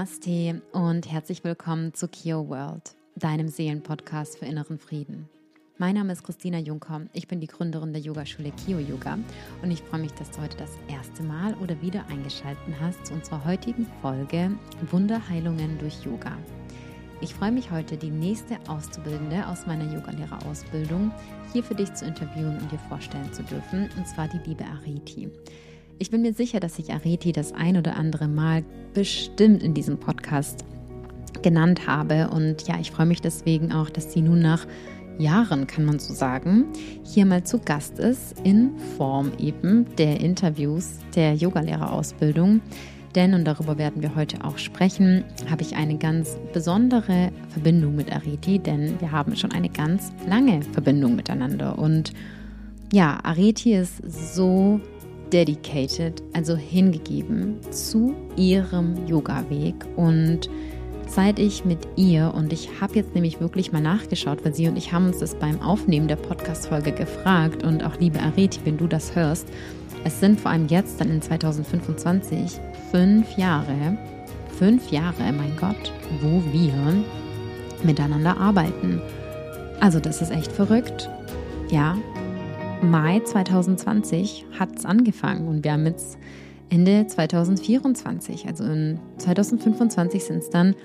Namaste und herzlich willkommen zu Kio World, deinem Seelenpodcast für inneren Frieden. Mein Name ist Christina Juncker, ich bin die Gründerin der Yogaschule Kio Yoga und ich freue mich, dass du heute das erste Mal oder wieder eingeschaltet hast zu unserer heutigen Folge Wunderheilungen durch Yoga. Ich freue mich heute, die nächste Auszubildende aus meiner Yogalehrerausbildung hier für dich zu interviewen und dir vorstellen zu dürfen, und zwar die liebe Areti. Ich bin mir sicher, dass ich Areti das ein oder andere Mal bestimmt in diesem Podcast genannt habe. Und ja, ich freue mich deswegen auch, dass sie nun nach Jahren, kann man so sagen, hier mal zu Gast ist, in Form eben der Interviews der Yogalehrerausbildung. Denn, und darüber werden wir heute auch sprechen, habe ich eine ganz besondere Verbindung mit Areti, denn wir haben schon eine ganz lange Verbindung miteinander. Und ja, Areti ist so dedicated, also hingegeben zu ihrem Yoga-Weg, und seit ich mit ihr, und ich habe jetzt nämlich wirklich mal nachgeschaut, weil sie und ich haben uns das beim Aufnehmen der Podcast-Folge gefragt, und auch liebe Areti, wenn du das hörst, es sind vor allem jetzt dann in 2025 5 Jahre, mein Gott, wo wir miteinander arbeiten. Also das ist echt verrückt, ja. Mai 2020 hat es angefangen und wir haben jetzt Ende 2024, also in 2025 sind es dann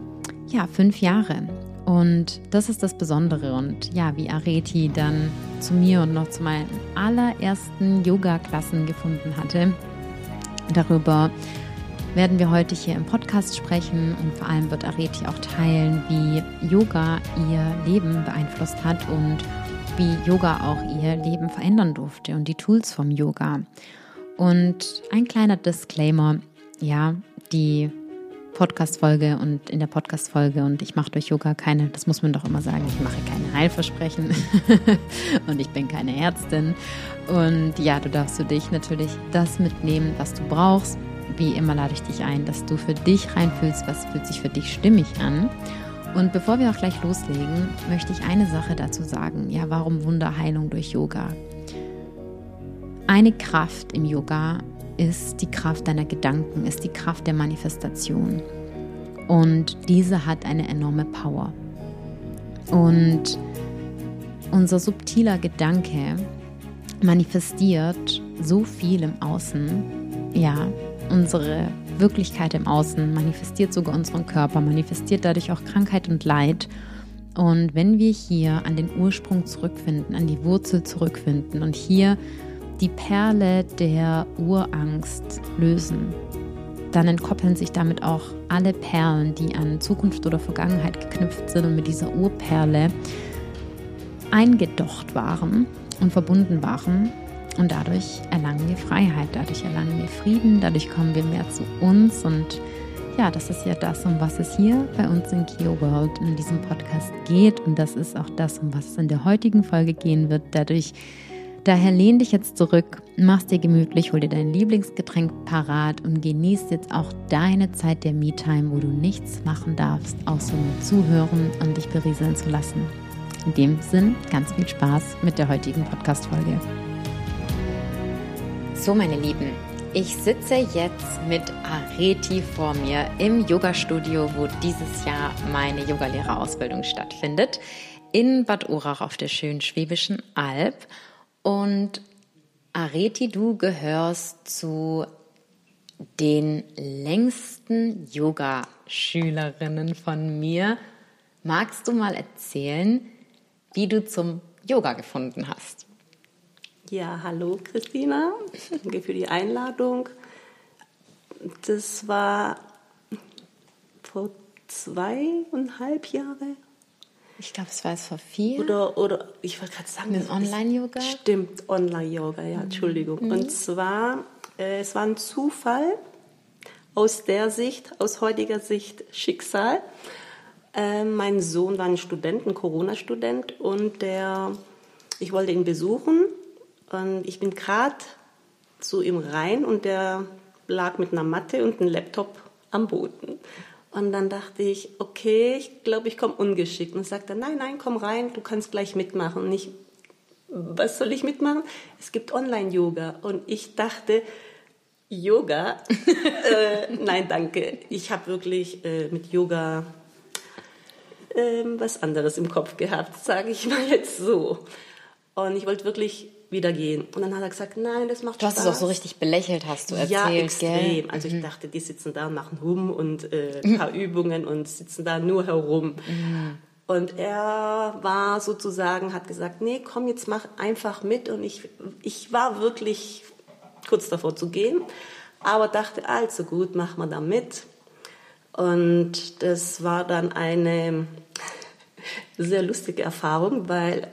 5 Jahre, und das ist das Besondere. Und ja, wie Areti dann zu mir und noch zu meinen allerersten Yoga-Klassen gefunden hatte, darüber werden wir heute hier im Podcast sprechen, und vor allem wird Areti auch teilen, wie Yoga ihr Leben beeinflusst hat und wie Yoga auch ihr Leben verändern durfte und die Tools vom Yoga. Und ein kleiner Disclaimer, ja, die Podcast-Folge und in der Podcast-Folge, und ich mache durch Yoga keine, das muss man doch immer sagen, ich mache keine Heilversprechen und ich bin keine Ärztin. Und ja, du darfst für dich natürlich das mitnehmen, was du brauchst. Wie immer lade ich dich ein, dass du für dich reinfühlst, was fühlt sich für dich stimmig an. Und bevor wir auch gleich loslegen, möchte ich eine Sache dazu sagen. Ja, warum Wunderheilung durch Yoga? Eine Kraft im Yoga ist die Kraft deiner Gedanken, ist die Kraft der Manifestation. Und diese hat eine enorme Power. Und unser subtiler Gedanke manifestiert so viel im Außen, ja, unsere Wirklichkeit im Außen, manifestiert sogar unseren Körper, manifestiert dadurch auch Krankheit und Leid. Und wenn wir hier an den Ursprung zurückfinden, an die Wurzel zurückfinden und hier die Perle der Urangst lösen, dann entkoppeln sich damit auch alle Perlen, die an Zukunft oder Vergangenheit geknüpft sind und mit dieser Urperle eingedocht waren und verbunden waren. Und dadurch erlangen wir Freiheit, dadurch erlangen wir Frieden, dadurch kommen wir mehr zu uns. Und ja, das ist ja das, um was es hier bei uns in Kio World in diesem Podcast geht. Und das ist auch das, um was es in der heutigen Folge gehen wird. Daher lehn dich jetzt zurück, mach's dir gemütlich, hol dir dein Lieblingsgetränk parat und genieß jetzt auch deine Zeit der Me-Time, wo du nichts machen darfst, außer nur zuhören und dich berieseln zu lassen. In dem Sinn, ganz viel Spaß mit der heutigen Podcast-Folge. So, meine Lieben, ich sitze jetzt mit Areti vor mir im Yogastudio, wo dieses Jahr meine Yogalehrerausbildung stattfindet, in Bad Urach auf der schönen Schwäbischen Alb. Und Areti, du gehörst zu den längsten Yogaschülerinnen von mir. Magst du mal erzählen, wie du zum Yoga gefunden hast? Ja, hallo Christina, danke für die Einladung. Das war vor 2,5 Jahren. Ich glaube, es war es vor 4. Oder ich wollte gerade sagen, mit Online-Yoga? Stimmt, Online-Yoga, ja, Entschuldigung. Und zwar, es war ein Zufall aus heutiger Sicht Schicksal. Mein Sohn war ein Corona-Student, und ich wollte ihn besuchen. Und ich bin gerade zu ihm rein, und der lag mit einer Matte und einem Laptop am Boden. Und dann dachte ich, okay, ich glaube, ich komme ungeschickt. Und sagte, nein, komm rein, du kannst gleich mitmachen. Und ich, was soll ich mitmachen? Es gibt Online-Yoga. Und ich dachte, Yoga? Nein, danke. Ich habe wirklich mit Yoga was anderes im Kopf gehabt, sage ich mal jetzt so. Und ich wollte wirklich wieder gehen. Und dann hat er gesagt, nein, das macht Spaß. Du hast es auch so richtig belächelt, hast du erzählt, ja, extrem. gell? Also ich dachte, die sitzen da und machen Hum und ein paar Übungen und sitzen da nur herum. Und er war sozusagen, hat gesagt, nee, komm, jetzt mach einfach mit. Und ich war wirklich kurz davor zu gehen, aber dachte, also gut, mach mal da mit. Und das war dann eine sehr lustige Erfahrung, weil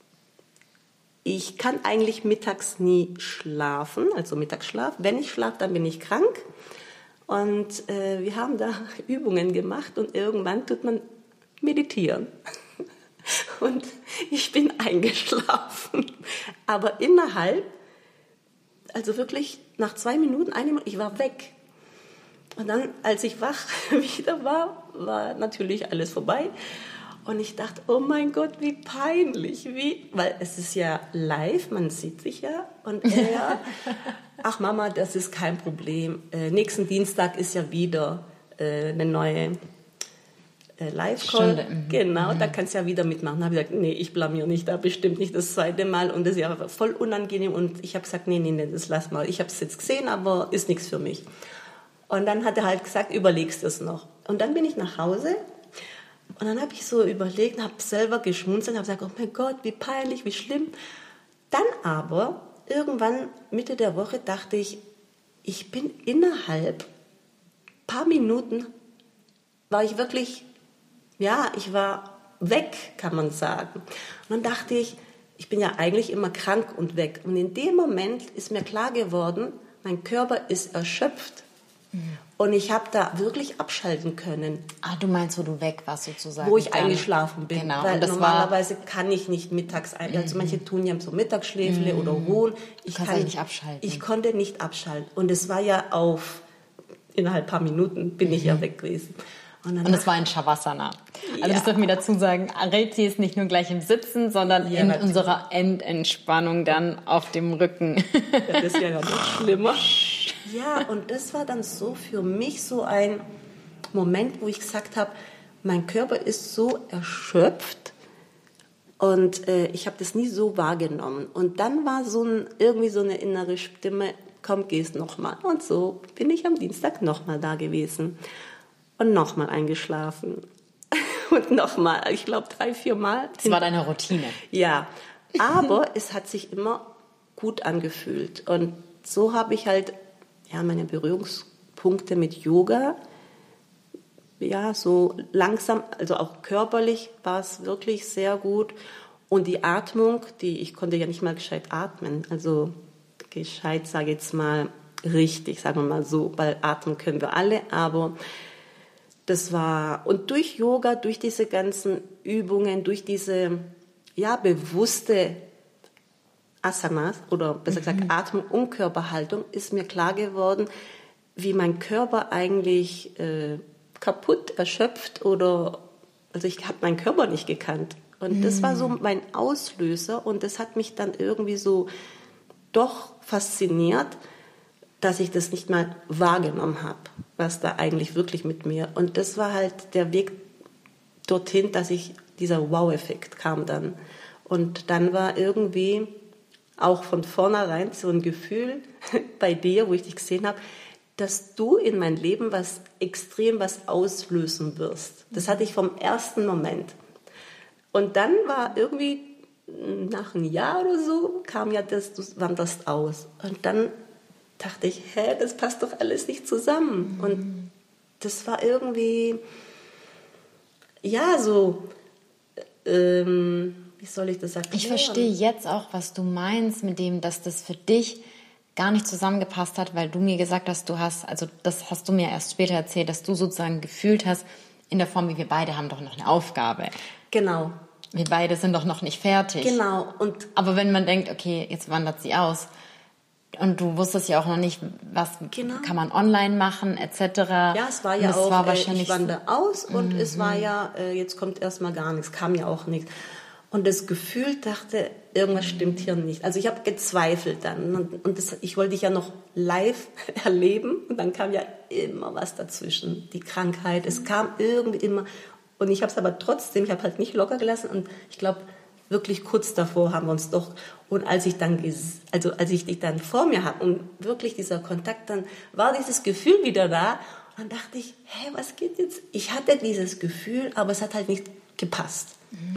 ich kann eigentlich mittags nie schlafen, also Mittagsschlaf. Wenn ich schlafe, dann bin ich krank. Und wir haben da Übungen gemacht und irgendwann tut man meditieren. Und ich bin eingeschlafen. Aber innerhalb, also wirklich nach 2 Minuten, 1 Minute, ich war weg. Und dann, als ich wach wieder war natürlich alles vorbei. Und ich dachte, oh mein Gott, wie peinlich, weil es ist ja live, man sieht sich ja. Und er, ach Mama, das ist kein Problem. Nächsten Dienstag ist ja wieder eine neue Live-Call. Genau, da kannst du ja wieder mitmachen. Da habe ich gesagt, nee, ich blamier nicht, da bestimmt nicht das 2. Mal. Und das ist ja voll unangenehm. Und ich habe gesagt, nee, das lass mal. Ich habe es jetzt gesehen, aber ist nichts für mich. Und dann hat er halt gesagt, überlegst es noch. Und dann bin ich nach Hause. Und dann habe ich so überlegt, habe selber geschmunzelt, habe gesagt, oh mein Gott, wie peinlich, wie schlimm. Dann aber, irgendwann Mitte der Woche, dachte ich, ich bin innerhalb paar Minuten, war ich wirklich, ja, ich war weg, kann man sagen. Und dann dachte ich bin ja eigentlich immer krank und weg. Und in dem Moment ist mir klar geworden, mein Körper ist erschöpft. Und ich habe da wirklich abschalten können. Ah, du meinst, wo du weg warst sozusagen. Wo ich eingeschlafen bin. Genau. Weil Und das normalerweise kann ich nicht mittags also manche tun ja so Mittagsschläfle oder ruhen. Ich kann nicht abschalten. Ich konnte nicht abschalten. Und es war ja innerhalb ein paar Minuten bin ich ja weg gewesen. Und das war ein Shavasana. Also das dürfen wir dazu sagen, Areti ist nicht nur gleich im Sitzen, sondern in unserer Endentspannung dann auf dem Rücken. Ja, das ist ja noch schlimmer. Ja, und das war dann so für mich so ein Moment, wo ich gesagt habe, mein Körper ist so erschöpft und ich habe das nie so wahrgenommen. Und dann war irgendwie so eine innere Stimme, komm, gehst nochmal. Und so bin ich am Dienstag nochmal da gewesen und nochmal eingeschlafen. Und nochmal, ich glaube 3, 4 Mal. Das war deine Routine. Ja, aber es hat sich immer gut angefühlt. Und so habe ich halt meine Berührungspunkte mit Yoga, ja, so langsam, also auch körperlich war es wirklich sehr gut. Und die Atmung, ich konnte ja nicht mal gescheit atmen, also gescheit, sage ich jetzt mal, richtig, sagen wir mal so, weil atmen können wir alle, aber das war, und durch Yoga, durch diese ganzen Übungen, durch diese, bewusste Asanas oder besser gesagt Atmung und Körperhaltung ist mir klar geworden, wie mein Körper eigentlich kaputt, erschöpft also ich habe meinen Körper nicht gekannt. Und das war so mein Auslöser und das hat mich dann irgendwie so doch fasziniert, dass ich das nicht mal wahrgenommen habe, was da eigentlich wirklich mit mir. Und das war halt der Weg dorthin, dass dieser Wow-Effekt kam dann. Und dann war irgendwie auch von vornherein so ein Gefühl bei dir, wo ich dich gesehen habe, dass du in mein Leben was auslösen wirst. Das hatte ich vom ersten Moment. Und dann war irgendwie nach einem Jahr oder so, kam ja du wanderst aus. Und dann dachte ich, das passt doch alles nicht zusammen. Und das war irgendwie, wie soll ich das erklären? Ich verstehe jetzt auch, was du meinst mit dem, dass das für dich gar nicht zusammengepasst hat, weil du mir gesagt hast, das hast du mir erst später erzählt, dass du sozusagen gefühlt hast, in der Form, wie wir beide haben doch noch eine Aufgabe. Genau. Wir beide sind doch noch nicht fertig. Genau. Aber wenn man denkt, okay, jetzt wandert sie aus und du wusstest ja auch noch nicht, was kann man online machen, etc. Ja, es war ja auch, wahrscheinlich ich wandere aus und es war ja, jetzt kommt erstmal gar nichts, kam ja auch nichts. Und das Gefühl dachte, irgendwas stimmt hier nicht. Also ich habe gezweifelt dann. Und ich wollte dich ja noch live erleben. Und dann kam ja immer was dazwischen. Die Krankheit, es kam irgendwie immer. Und ich habe es aber trotzdem, ich habe halt nicht locker gelassen. Und ich glaube, wirklich kurz davor haben wir uns doch. Und als ich dich dann vor mir hatte und wirklich dieser Kontakt, dann war dieses Gefühl wieder da. Und dann dachte ich, hey, was geht jetzt? Ich hatte dieses Gefühl, aber es hat halt nicht gepasst.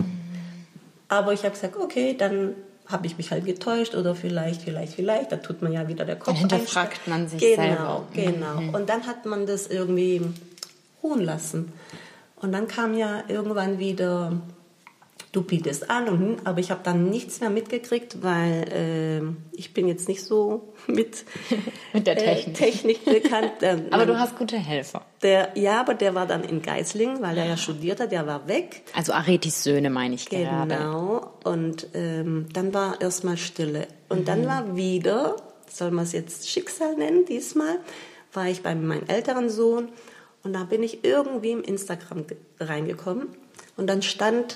Aber ich habe gesagt, okay, dann habe ich mich halt getäuscht oder vielleicht, da tut man ja wieder der Kopf. Dann hinterfragt man sich selber. Genau. Und dann hat man das irgendwie ruhen lassen. Und dann kam ja irgendwann wieder, du bietest an, aber ich habe dann nichts mehr mitgekriegt, weil ich bin jetzt nicht so mit der Technik bekannt. Aber du hast gute Helfer. Aber der war dann in Geislingen, weil er ja studiert hat, der war weg. Also Aretis Söhne meine ich gerade. Genau, und dann war erstmal Stille. Und dann war wieder, soll man es jetzt Schicksal nennen diesmal, war ich bei meinem älteren Sohn und da bin ich irgendwie im Instagram reingekommen und dann stand...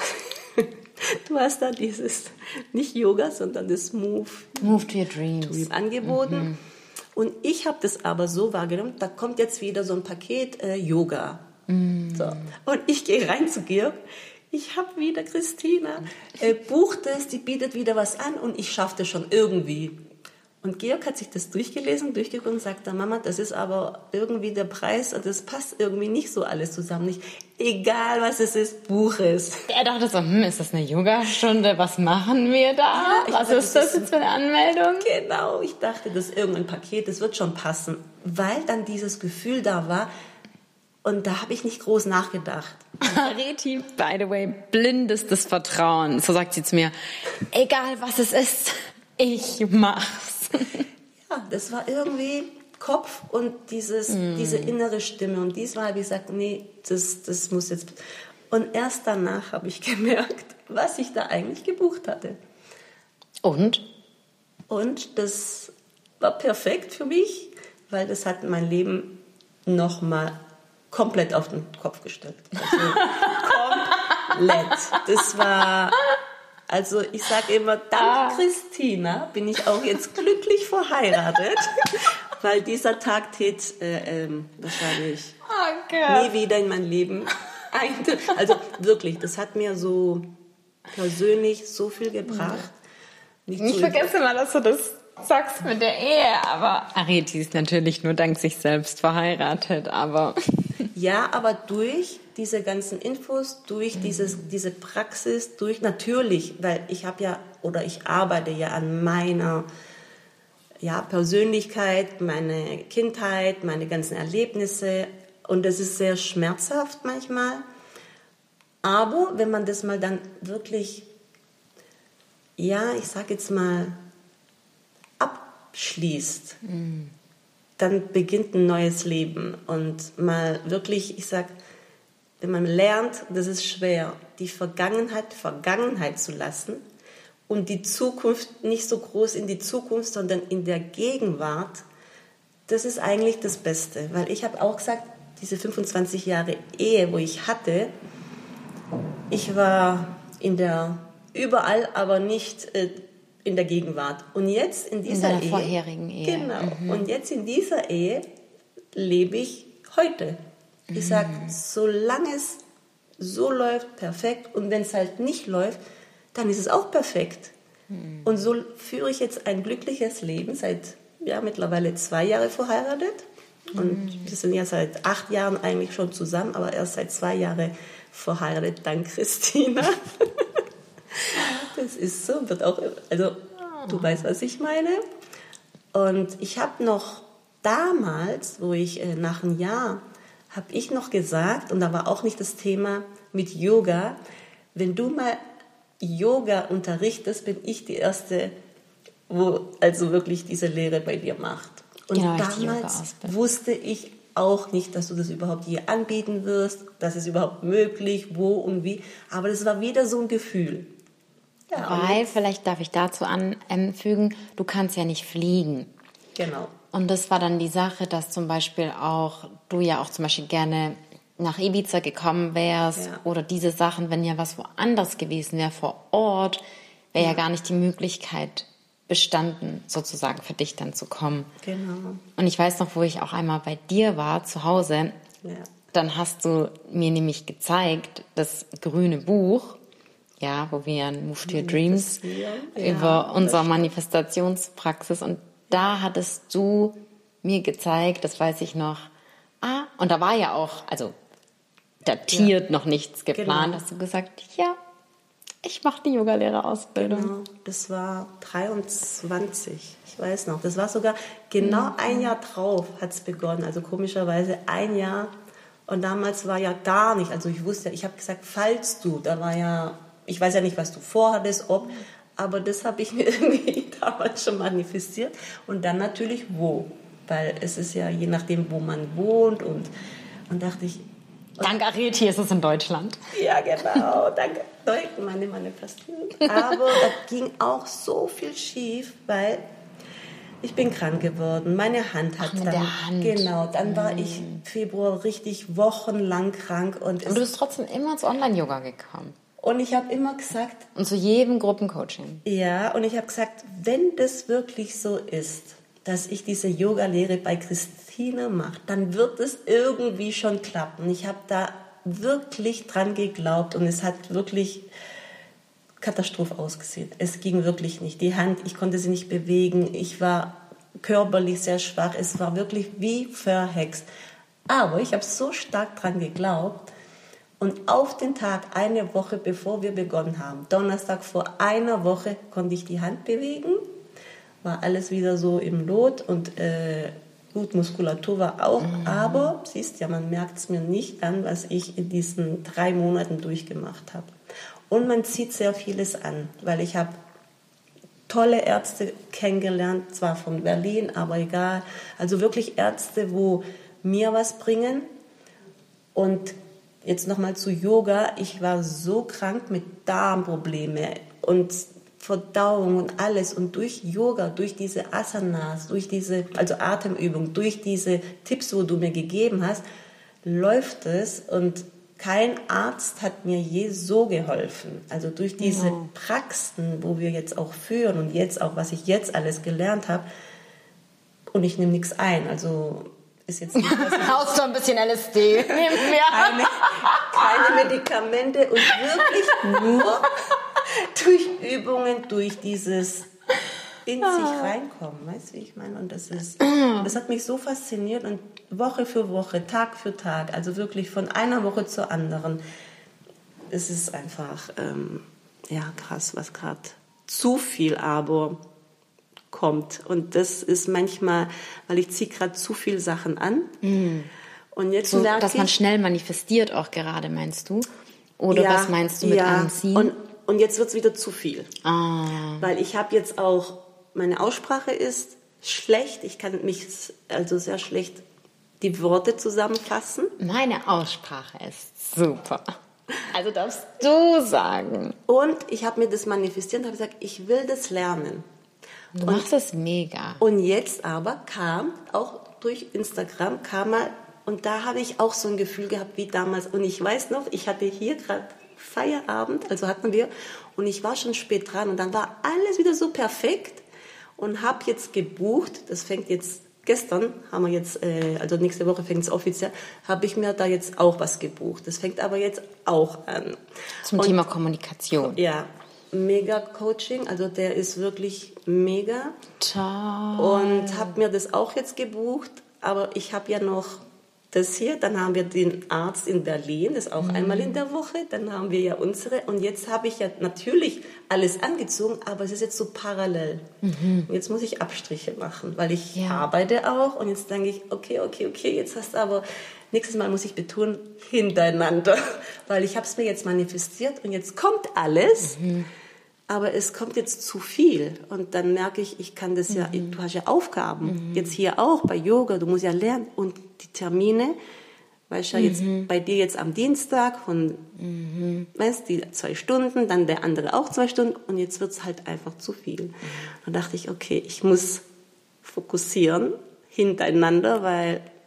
Du hast da dieses, nicht Yoga, sondern das Move to your dreams angeboten. Und ich habe das aber so wahrgenommen, da kommt jetzt wieder so ein Paket Yoga. So. Und ich gehe rein zu Georg. Ich habe wieder Christina, bucht es, die bietet wieder was an und ich schaffe das schon irgendwie. Und Georg hat sich das durchgeguckt und sagt, Mama, das ist aber irgendwie der Preis und das passt irgendwie nicht so alles zusammen. Nicht, egal was es ist, buch es. Er dachte so, ist das eine Yogastunde? Was machen wir da? Ja, was ist das jetzt für eine Anmeldung? Genau, ich dachte, das ist irgendein Paket, das wird schon passen. Weil dann dieses Gefühl da war und da habe ich nicht groß nachgedacht. Areti, by the way, blindestes Vertrauen. So sagt sie zu mir, egal was es ist, ich mach's. Ja, das war irgendwie Kopf und diese innere Stimme. Und diesmal habe ich gesagt, nee, das muss jetzt... Und erst danach habe ich gemerkt, was ich da eigentlich gebucht hatte. Und? Und das war perfekt für mich, weil das hat mein Leben nochmal komplett auf den Kopf gestellt. Also komplett. Das war... Also ich sage immer, dank Christina bin ich auch jetzt glücklich verheiratet, weil dieser Tag wahrscheinlich nie wieder in mein Leben Also wirklich, das hat mir so persönlich so viel gebracht. Ich vergesse mal, dass du das sagst mit der Ehe, aber Areti ist natürlich nur dank sich selbst verheiratet, aber... Ja, aber durch diese ganzen Infos, durch diese Praxis, natürlich, weil ich arbeite ja an meiner Persönlichkeit, meine Kindheit, meine ganzen Erlebnisse und das ist sehr schmerzhaft manchmal. Aber wenn man das mal dann wirklich, ich sage jetzt mal, abschließt, dann beginnt ein neues Leben und mal wirklich, ich sage, wenn man lernt, das ist schwer, die Vergangenheit zu lassen und die Zukunft nicht so groß in die Zukunft, sondern in der Gegenwart, das ist eigentlich das Beste. Weil ich habe auch gesagt, diese 25 Jahre Ehe, wo ich hatte, ich war überall, aber nicht in der Gegenwart. Und jetzt in dieser Ehe, vorherigen Ehe. Genau. Und jetzt in dieser Ehe lebe ich heute. Ich sage, solange es so läuft, perfekt. Und wenn es halt nicht läuft, dann ist es auch perfekt. Und so führe ich jetzt ein glückliches Leben seit mittlerweile 2 Jahre verheiratet. Und wir sind ja seit 8 Jahren eigentlich schon zusammen, aber erst seit 2 Jahren verheiratet, dank Christina. Das ist so, du weißt, was ich meine. Und ich habe noch damals, wo ich nach einem Jahr, habe ich noch gesagt, und da war auch nicht das Thema mit Yoga, wenn du mal Yoga unterrichtest, bin ich die Erste, wo also wirklich diese Lehre bei dir macht. Und damals wusste ich auch nicht, dass du das überhaupt hier anbieten wirst, dass es überhaupt möglich, wo und wie. Aber das war wieder so ein Gefühl. Ja, weil, vielleicht darf ich dazu anfügen, du kannst ja nicht fliegen. Genau. Und das war dann die Sache, dass zum Beispiel auch, du ja auch zum Beispiel gerne nach Ibiza gekommen wärst oder diese Sachen, wenn ja was woanders gewesen wäre, vor Ort, wäre ja gar nicht die Möglichkeit bestanden, sozusagen für dich dann zu kommen. Genau. Und ich weiß noch, wo ich auch einmal bei dir war, zu Hause, dann hast du mir nämlich gezeigt, das grüne Buch, ja, wo wir in Move to Your Dreams über unsere Manifestationspraxis, und da hattest du mir gezeigt, das weiß ich noch, und da war ja auch, also datiert noch nichts geplant, hast du gesagt, ja, ich mache die Yogalehrerausbildung. Genau, das war 23, ich weiß noch. Das war sogar genau ein Jahr drauf, hat es begonnen. Also komischerweise ein Jahr. Und damals war ja gar nicht, also ich wusste, ich habe gesagt, falls du, da war ja, ich weiß ja nicht, was du vorhattest, aber das habe ich mir irgendwie damals schon manifestiert. Und dann natürlich wo, weil es ist ja je nachdem, wo man wohnt, und dachte ich, dank Areti ist es in Deutschland. Ja, genau. Danke. Meine Manifestation. Aber da ging auch so viel schief, weil ich bin krank geworden. Meine Hand hat mit der Hand. Genau, dann war ich Februar richtig wochenlang krank. Und du bist trotzdem immer zu Online-Yoga gekommen. Und ich habe immer gesagt... Und zu jedem Gruppencoaching. Ja, und ich habe gesagt, wenn das wirklich so ist, dass ich diese Yoga-Lehre bei Christine mache, dann wird es irgendwie schon klappen. Ich habe da wirklich dran geglaubt und es hat wirklich Katastrophe ausgesehen. Es ging wirklich nicht. Die Hand, ich konnte sie nicht bewegen. Ich war körperlich sehr schwach. Es war wirklich wie verhext. Aber ich habe so stark dran geglaubt. Und auf den Tag, eine Woche bevor wir begonnen haben, Donnerstag vor einer Woche, konnte ich die Hand bewegen. War alles wieder so im Lot und gut, Muskulatur war auch. Aber, siehst ja, man merkt es mir nicht an, was ich in diesen 3 Monaten durchgemacht habe. Und man zieht sehr vieles an, weil ich habe tolle Ärzte kennengelernt, zwar von Berlin, aber egal. Also wirklich Ärzte, wo mir was bringen. Und jetzt nochmal zu Yoga. Ich war so krank mit Darmprobleme und Verdauung und alles. Und durch Yoga, durch diese Asanas, durch diese, also Atemübung, durch diese Tipps, wo du mir gegeben hast, läuft es. Und kein Arzt hat mir je so geholfen. Also durch diese Praxen, wo wir jetzt auch führen und jetzt auch, was ich jetzt alles gelernt habe. Und ich nehme nichts ein. Also ist jetzt nicht, außer ein bisschen LSD. Keine Medikamente und wirklich nur durch Übungen, durch dieses in sich reinkommen, weißt du, wie ich meine? Und das hat mich so fasziniert und Woche für Woche, Tag für Tag, also wirklich von einer Woche zur anderen. Es ist einfach, krass, was gerade zu viel aber kommt. Und das ist manchmal, weil ich ziehe gerade zu viel Sachen an. Und jetzt so, merke dass man schnell manifestiert auch gerade, meinst du? Oder was meinst du mit anziehen? Und jetzt wird es wieder zu viel. Weil ich habe jetzt auch, meine Aussprache ist schlecht. Ich kann mich also sehr schlecht die Worte zusammenfassen. Meine Aussprache ist super. Also darfst du sagen. Und ich habe mir das manifestiert und habe gesagt, ich will das lernen. Du machst es mega. Und jetzt aber kam, auch durch Instagram, und da habe ich auch so ein Gefühl gehabt wie damals. Und ich weiß noch, ich hatte hier gerade Feierabend, also hatten wir, und ich war schon spät dran. Und dann war alles wieder so perfekt und habe jetzt gebucht, das fängt jetzt, gestern haben wir jetzt, also nächste Woche fängt es offiziell, habe ich mir da jetzt auch was gebucht. Das fängt aber jetzt auch an. Zum Thema Kommunikation. Ja, mega Coaching, also der ist wirklich mega. Toll. Und habe mir das auch jetzt gebucht, aber ich habe ja noch das hier, dann haben wir den Arzt in Berlin, das ist auch einmal in der Woche, dann haben wir ja unsere und jetzt habe ich ja natürlich alles angezogen, aber es ist jetzt so parallel. Und jetzt muss ich Abstriche machen, weil ich arbeite auch und jetzt denke ich, okay, jetzt hast du aber, nächstes Mal muss ich betonen, hintereinander, weil ich habe es mir jetzt manifestiert und jetzt kommt alles, aber es kommt jetzt zu viel und dann merke ich, ich kann das ja, du hast ja Aufgaben, jetzt hier auch bei Yoga, du musst ja lernen und die Termine, weißt du, jetzt bei dir jetzt am Dienstag von, weißt die 2 Stunden, dann der andere auch 2 Stunden und jetzt wird es halt einfach zu viel. Dann dachte ich, okay, ich muss fokussieren hintereinander, weil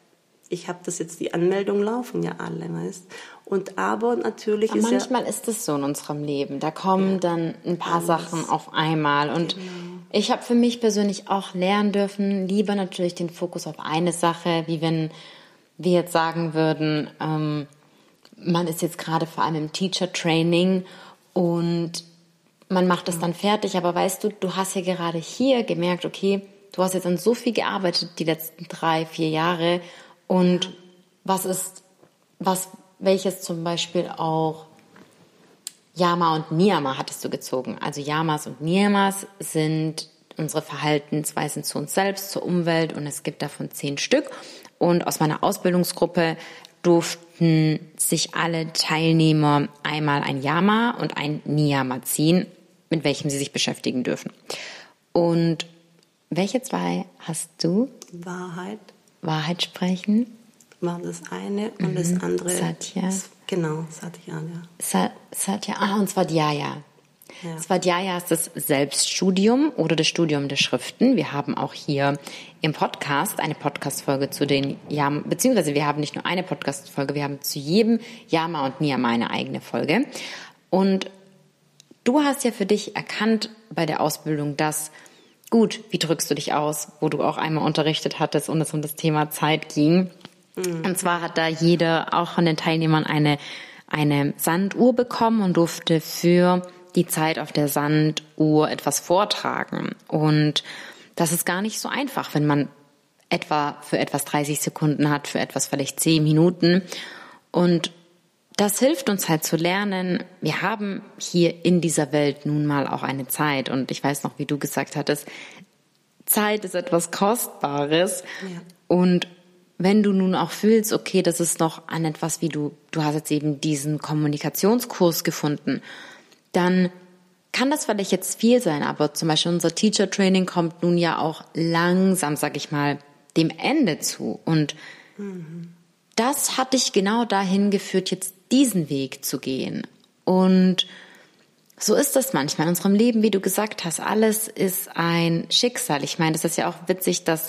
ich habe das jetzt, die Anmeldungen laufen ja alle, weißt. Und aber natürlich aber manchmal ist es so in unserem Leben. Da kommen dann ein paar Sachen auf einmal. Und ich habe für mich persönlich auch lernen dürfen, lieber natürlich den Fokus auf eine Sache, wie wenn wir jetzt sagen würden, man ist jetzt gerade vor allem im Teacher-Training und man macht es dann fertig. Aber weißt du, du hast ja gerade hier gemerkt, okay, du hast jetzt an so viel gearbeitet die letzten 3-4 Jahre. Und welches zum Beispiel auch Yama und Niyama hattest du gezogen. Also Yamas und Niyamas sind unsere Verhaltensweisen zu uns selbst, zur Umwelt, und es gibt davon 10 Stück. Und aus meiner Ausbildungsgruppe durften sich alle Teilnehmer einmal ein Yama und ein Niyama ziehen, mit welchem sie sich beschäftigen dürfen. Und welche 2 hast du? Wahrheit sprechen. War das eine und das andere. Satya. Genau, Satya, ja. Satya, und Svadhyaya. Ja. Svadhyaya ist das Selbststudium oder das Studium der Schriften. Wir haben auch hier im Podcast eine Podcast-Folge zu den Yama, beziehungsweise wir haben nicht nur eine Podcast-Folge, wir haben zu jedem Yama und Niyama eine eigene Folge. Und du hast ja für dich erkannt bei der Ausbildung, dass, gut, wie drückst du dich aus, wo du auch einmal unterrichtet hattest und es um das Thema Zeit ging. Und zwar hat da jeder, auch von den Teilnehmern, eine Sanduhr bekommen und durfte für die Zeit auf der Sanduhr etwas vortragen. Und das ist gar nicht so einfach, wenn man etwa für etwas 30 Sekunden hat, für etwas vielleicht 10 Minuten. Und das hilft uns halt zu lernen, wir haben hier in dieser Welt nun mal auch eine Zeit. Und ich weiß noch, wie du gesagt hattest, Zeit ist etwas Kostbares. Ja. Und wenn du nun auch fühlst, okay, das ist noch an etwas, wie du hast jetzt eben diesen Kommunikationskurs gefunden, dann kann das vielleicht jetzt viel sein, aber zum Beispiel unser Teacher Training kommt nun ja auch langsam, sag ich mal, dem Ende zu. Und das hat dich genau dahin geführt, jetzt diesen Weg zu gehen. Und so ist das manchmal in unserem Leben, wie du gesagt hast. Alles ist ein Schicksal. Ich meine, das ist ja auch witzig, dass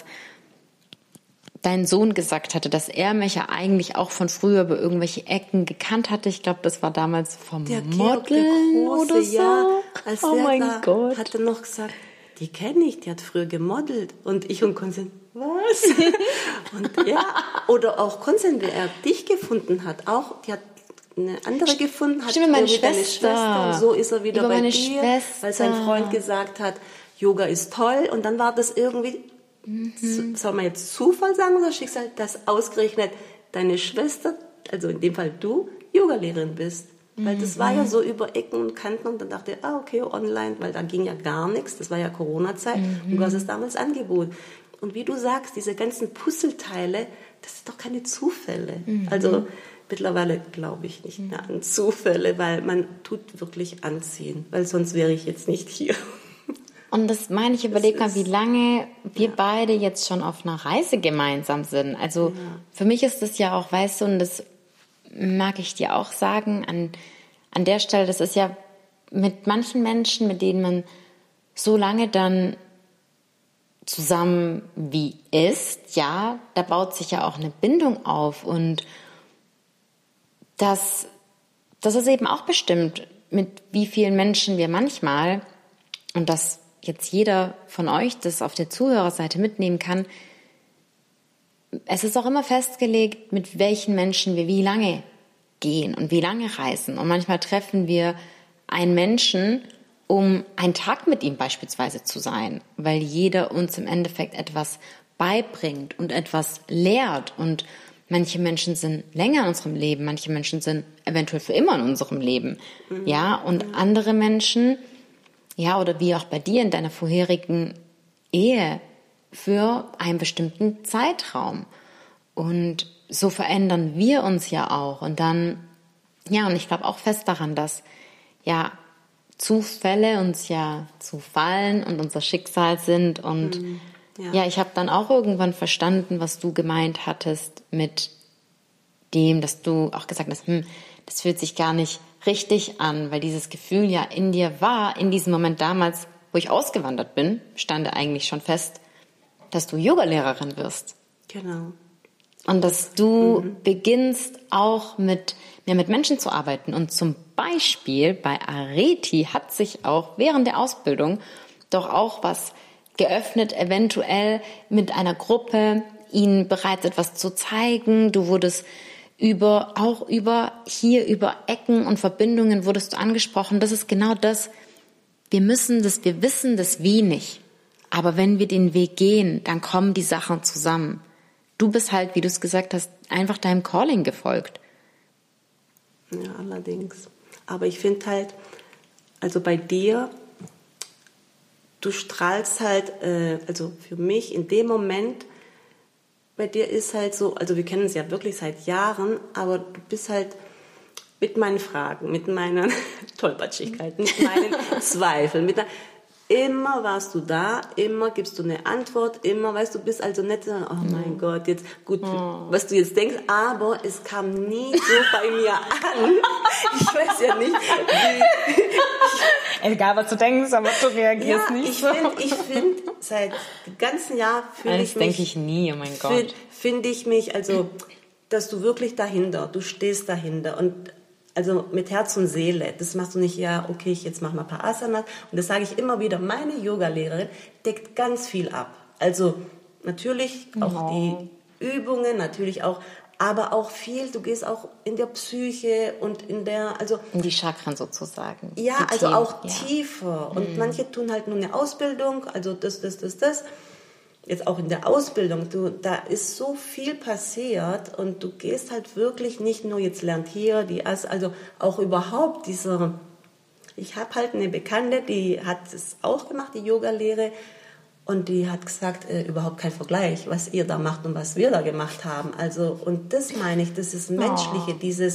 dein Sohn gesagt hatte, dass er mich ja eigentlich auch von früher über irgendwelche Ecken gekannt hatte. Ich glaube, das war damals vom Modeln oder so. Ja, als Gott. Hatte noch gesagt, die kenne ich, die hat früher gemodelt. Und ich und Konstantin, was? Und ja, oder auch Konstantin, wie er dich gefunden hat, auch, die hat eine andere gefunden, hat Stimmt, meine Schwester. Und so ist er wieder über bei meine dir, Schwester. Weil sein Freund gesagt hat, Yoga ist toll. Und dann war das irgendwie, soll man jetzt Zufall sagen oder Schicksal, dass ausgerechnet deine Schwester, also in dem Fall du, Yogalehrerin bist. Weil das war ja so über Ecken und Kanten und dann dachte ich, okay, online, weil da ging ja gar nichts, das war ja Corona-Zeit und du hast es damals angeboten. Und wie du sagst, diese ganzen Puzzleteile, das sind doch keine Zufälle. Also mittlerweile glaube ich nicht mehr an Zufälle, weil man tut wirklich anziehen, weil sonst wäre ich jetzt nicht hier. Und das meine ich, überleg mal, wie lange wir beide jetzt schon auf einer Reise gemeinsam sind. Also für mich ist das ja auch, weißt du, und das mag ich dir auch sagen, an der Stelle, das ist ja mit manchen Menschen, mit denen man so lange dann zusammen wie ist, ja, da baut sich ja auch eine Bindung auf. Und das ist eben auch bestimmt, mit wie vielen Menschen wir manchmal, und das jetzt jeder von euch das auf der Zuhörerseite mitnehmen kann, es ist auch immer festgelegt, mit welchen Menschen wir wie lange gehen und wie lange reisen. Und manchmal treffen wir einen Menschen, um einen Tag mit ihm beispielsweise zu sein, weil jeder uns im Endeffekt etwas beibringt und etwas lehrt. Und manche Menschen sind länger in unserem Leben, manche Menschen sind eventuell für immer in unserem Leben. Ja, und andere Menschen, ja, oder wie auch bei dir in deiner vorherigen Ehe, für einen bestimmten Zeitraum. Und so verändern wir uns ja auch. Und dann, ja, und ich glaube auch fest daran, dass ja Zufälle uns ja zufallen und unser Schicksal sind. Und ja, ich habe dann auch irgendwann verstanden, was du gemeint hattest mit dem, dass du auch gesagt hast, das fühlt sich gar nicht richtig an, weil dieses Gefühl ja in dir war, in diesem Moment damals, wo ich ausgewandert bin, stand eigentlich schon fest, dass du Yogalehrerin wirst. Genau. Und dass du beginnst auch mit Menschen zu arbeiten. Und zum Beispiel bei Areti hat sich auch während der Ausbildung doch auch was geöffnet, eventuell mit einer Gruppe, ihnen bereits etwas zu zeigen. Du wurdest über Ecken und Verbindungen wurdest du angesprochen. Das ist genau das. Wir wissen das Wie nicht. Aber wenn wir den Weg gehen, dann kommen die Sachen zusammen. Du bist halt, wie du es gesagt hast, einfach deinem Calling gefolgt. Ja, allerdings. Aber ich finde halt, also bei dir, du strahlst halt, also für mich in dem Moment, bei dir ist halt so, also wir kennen uns ja wirklich seit Jahren, aber du bist halt mit meinen Fragen, mit meinen Tollpatschigkeiten, mit meinen Zweifeln, immer warst du da, immer gibst du eine Antwort, immer, weißt du, bist also nicht so, oh mein Gott, jetzt gut, was du jetzt denkst, aber es kam nie so bei mir an. Ich weiß ja nicht, wie... Egal, was du denkst, aber du reagierst nicht so. Ich finde, seit dem ganzen Jahr fühle ich mich... Das denke ich nie, oh mein Gott. Finde ich mich, also, dass du wirklich du stehst dahinter und also mit Herz und Seele, das machst du nicht, ja, okay, jetzt mach mal ein paar Asanas. Und das sage ich immer wieder, meine Yoga-Lehrerin deckt ganz viel ab. Also natürlich auch die Übungen, natürlich auch, aber auch viel, du gehst auch in der Psyche und in die Chakren sozusagen. Ja, also auch tiefer. Und manche tun halt nur eine Ausbildung, also das. Jetzt auch in der Ausbildung, da ist so viel passiert und du gehst halt wirklich nicht nur jetzt lernt hier, also auch überhaupt ich habe halt eine Bekannte, die hat es auch gemacht, die Yoga-Lehre, und die hat gesagt, überhaupt kein Vergleich, was ihr da macht und was wir da gemacht haben. Also, und das meine ich, das ist Menschliche,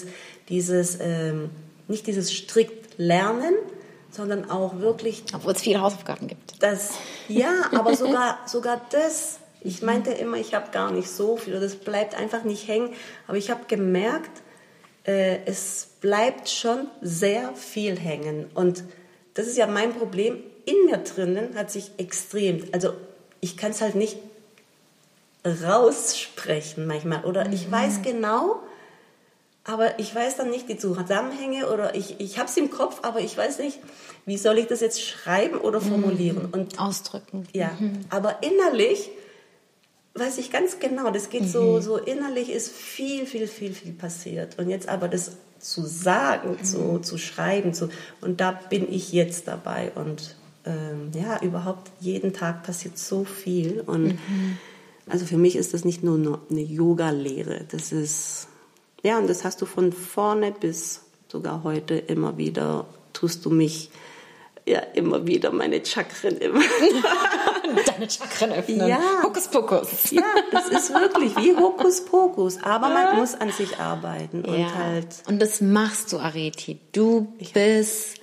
nicht dieses strikt Lernen, sondern auch wirklich... Obwohl es viele Hausaufgaben gibt. Aber sogar das. Ich meinte immer, ich habe gar nicht so viel, das bleibt einfach nicht hängen. Aber ich habe gemerkt, es bleibt schon sehr viel hängen. Und das ist ja mein Problem. In mir drinnen hat sich extrem... Also ich kann es halt nicht raussprechen manchmal. Oder ich weiß genau... Aber ich weiß dann nicht die Zusammenhänge oder ich habe es im Kopf, aber ich weiß nicht, wie soll ich das jetzt schreiben oder formulieren. Und ausdrücken. Ja, aber innerlich weiß ich ganz genau, das geht so innerlich ist viel passiert. Und jetzt aber das zu sagen, zu schreiben, und da bin ich jetzt dabei. Und überhaupt jeden Tag passiert so viel. Und also für mich ist das nicht nur eine Yoga-Lehre, das ist... Ja, und das hast du von vorne bis sogar heute immer wieder, tust du mich, immer wieder meine Chakren immer. Deine Chakren öffnen. Ja. Hokuspokus. Ja, das ist wirklich wie Hokuspokus. Aber man muss an sich arbeiten. Und das machst du, Areti. Du bist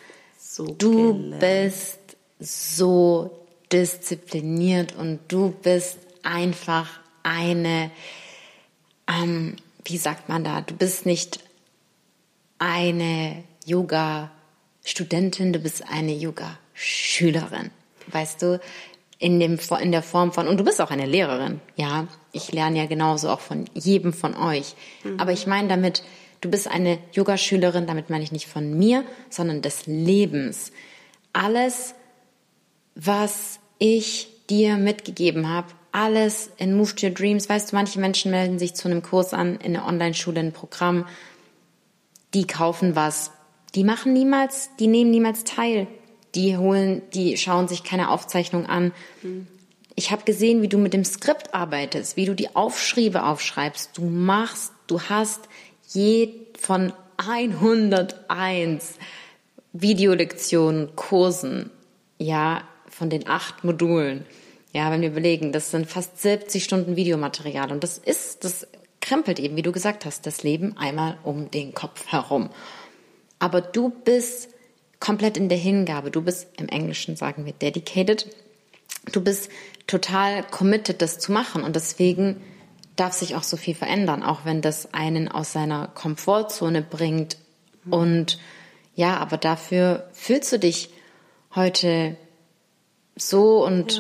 so diszipliniert und du bist einfach eine... wie sagt man da? Du bist nicht eine Yoga-Studentin, du bist eine Yoga-Schülerin. Weißt du, in der Form von, und du bist auch eine Lehrerin. Ja, ich lerne ja genauso auch von jedem von euch. Aber ich meine damit, du bist eine Yoga-Schülerin, damit meine ich nicht von mir, sondern des Lebens. Alles, was ich dir mitgegeben habe, alles in Move to Your Dreams. Weißt du, manche Menschen melden sich zu einem Kurs an, in der Online-Schule, ein Programm. Die kaufen was. Die nehmen niemals teil. Die schauen sich keine Aufzeichnung an. Ich habe gesehen, wie du mit dem Skript arbeitest, wie du die Aufschriebe aufschreibst. Du hast von 101 Videolektionen, Kursen, von den 8 Modulen. Ja, wenn wir überlegen, das sind fast 70 Stunden Videomaterial und das krempelt eben, wie du gesagt hast, das Leben einmal um den Kopf herum. Aber du bist komplett in der Hingabe, du bist, im Englischen sagen wir dedicated, du bist total committed, das zu machen und deswegen darf sich auch so viel verändern, auch wenn das einen aus seiner Komfortzone bringt und aber dafür fühlst du dich heute so und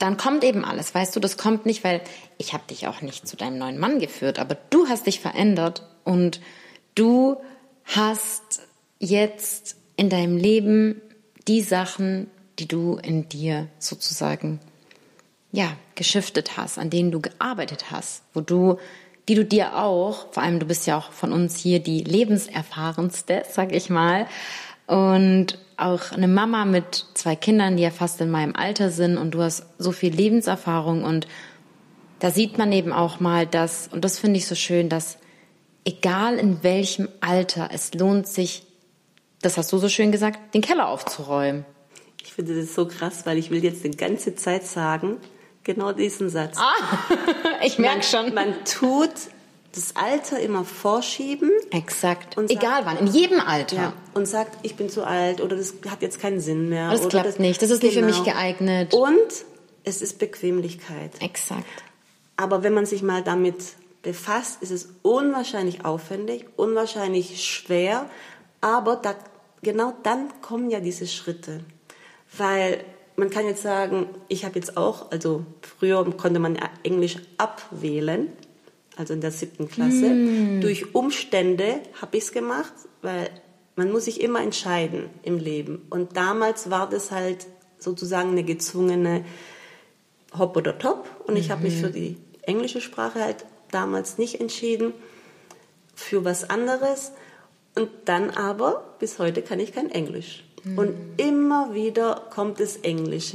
dann kommt eben alles, weißt du, das kommt nicht, weil ich habe dich auch nicht zu deinem neuen Mann geführt, aber du hast dich verändert und du hast jetzt in deinem Leben die Sachen, die du in dir sozusagen, geschiftet hast, an denen du gearbeitet hast, die du dir auch, vor allem du bist ja auch von uns hier die lebenserfahrenste, sag ich mal, und auch eine Mama mit 2 Kindern, die ja fast in meinem Alter sind und du hast so viel Lebenserfahrung und da sieht man eben auch mal, und das finde ich so schön, dass egal in welchem Alter, es lohnt sich, das hast du so schön gesagt, den Keller aufzuräumen. Ich finde das so krass, weil ich will jetzt die ganze Zeit sagen, genau diesen Satz. Ich merke schon. Man tut das Alter immer vorschieben. Exakt. Und egal wann, in jedem Alter. Ja, und sagt, ich bin zu alt oder das hat jetzt keinen Sinn mehr. Das klappt nicht, das ist nicht für mich geeignet. Und es ist Bequemlichkeit. Exakt. Aber wenn man sich mal damit befasst, ist es unwahrscheinlich aufwendig, unwahrscheinlich schwer, aber genau dann kommen ja diese Schritte. Weil man kann jetzt sagen, ich habe jetzt auch, also früher konnte man Englisch abwählen, also in der 7. Klasse. Durch Umstände habe ich es gemacht, weil man muss sich immer entscheiden im Leben. Und damals war das halt sozusagen eine gezwungene Hop oder Top. Und ich habe mich für die englische Sprache halt damals nicht entschieden, für was anderes. Und dann aber, bis heute kann ich kein Englisch. Und immer wieder kommt das Englische.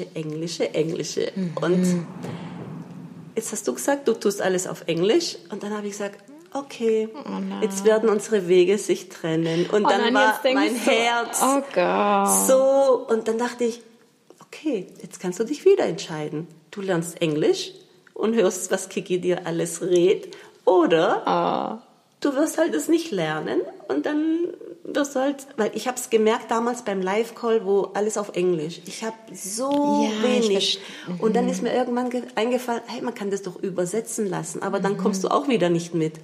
Und jetzt hast du gesagt, du tust alles auf Englisch. Und dann habe ich gesagt, okay, jetzt werden unsere Wege sich trennen. Und dann war mein Herz so. Und dann dachte ich, okay, jetzt kannst du dich wieder entscheiden. Du lernst Englisch und hörst, was Kiki dir alles redet. Oder du wirst halt es nicht lernen und dann wirst du halt, weil ich habe es gemerkt damals beim Live-Call, wo alles auf Englisch. Ich habe so wenig. Und dann ist mir irgendwann eingefallen, hey, man kann das doch übersetzen lassen, aber dann kommst du auch wieder nicht mit.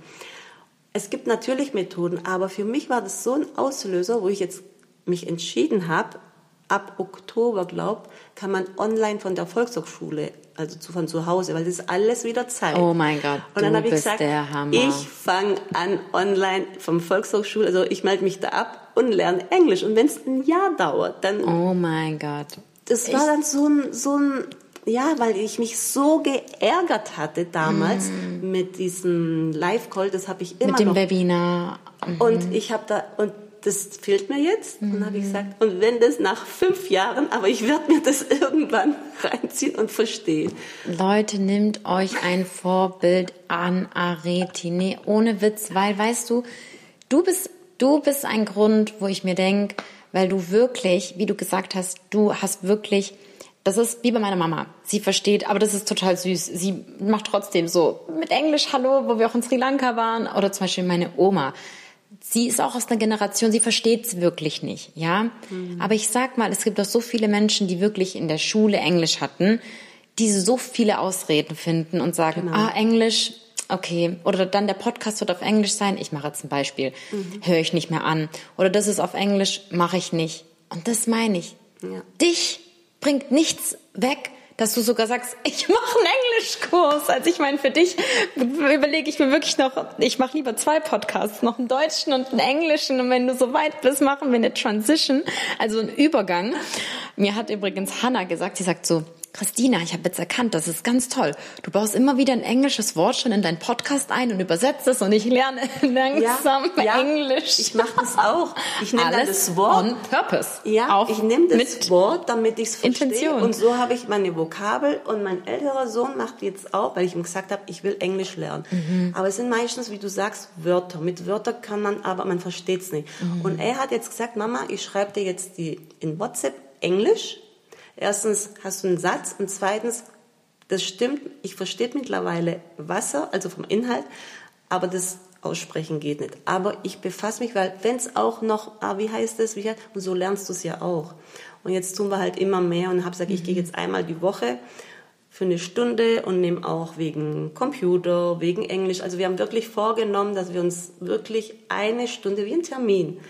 Es gibt natürlich Methoden, aber für mich war das so ein Auslöser, wo ich jetzt mich entschieden habe, ab Oktober, kann man online von der Volkshochschule, also von zu Hause, weil das ist alles wieder Zeit. Oh mein Gott, und dann habe ich bist gesagt, der Hammer. Ich fange an online vom Volkshochschule, also ich melde mich da ab und lerne Englisch. Und wenn es ein Jahr dauert, dann... Oh mein Gott. Das war dann so ein weil ich mich so geärgert hatte damals mit diesem Live-Call, das habe ich immer noch. Mit dem Webinar. Und ich habe das fehlt mir jetzt. Und dann habe ich gesagt, und wenn das nach 5 Jahren, aber ich werde mir das irgendwann reinziehen und verstehen. Leute, nehmt euch ein Vorbild an Areti. Nee, ohne Witz, weil, weißt du, du bist ein Grund, wo ich mir denke, weil du wirklich, wie du gesagt hast, du hast wirklich, das ist wie bei meiner Mama. Sie versteht, aber das ist total süß. Sie macht trotzdem so mit Englisch Hallo, wo wir auch in Sri Lanka waren. Oder zum Beispiel meine Oma. Sie ist auch aus einer Generation, sie versteht es wirklich nicht, ja. Aber ich sag mal, es gibt auch so viele Menschen, die wirklich in der Schule Englisch hatten, die so viele Ausreden finden und sagen, Englisch, okay. Oder dann der Podcast wird auf Englisch sein, ich mache jetzt ein Beispiel, höre ich nicht mehr an. Oder das ist auf Englisch, mache ich nicht. Und das meine ich. Ja. Dich bringt nichts weg, dass du sogar sagst, ich mache einen Englischkurs. Also ich meine, für dich überlege ich mir wirklich noch, ich mache lieber 2 Podcasts, noch einen deutschen und einen englischen. Und wenn du so weit bist, machen wir eine Transition, also einen Übergang. Mir hat übrigens Hannah gesagt, sie sagt so, Christina, ich habe jetzt erkannt, das ist ganz toll. Du baust immer wieder ein englisches Wort schon in deinen Podcast ein und übersetzt es und ich lerne langsam Englisch. Ich mache das auch. Ich nehme dann das Wort. On purpose. Ja, auch ich nehme das Wort, damit ich es verstehe. Intention. Und so habe ich meine Vokabel und mein älterer Sohn macht jetzt auch, weil ich ihm gesagt habe, ich will Englisch lernen. Aber es sind meistens, wie du sagst, Wörter. Mit Wörtern kann man versteht es nicht. Und er hat jetzt gesagt, Mama, ich schreibe dir jetzt in WhatsApp Englisch. Erstens hast du einen Satz und zweitens, das stimmt, ich verstehe mittlerweile Wasser, also vom Inhalt, aber das Aussprechen geht nicht. Aber ich befasse mich, weil wenn es auch noch, wie heißt das, und so lernst du es ja auch. Und jetzt tun wir halt immer mehr und habe gesagt, ich gehe jetzt einmal die Woche für 1 Stunde und nehme auch wegen Computer, wegen Englisch. Also wir haben wirklich vorgenommen, dass wir uns wirklich 1 Stunde, wie ein Termin,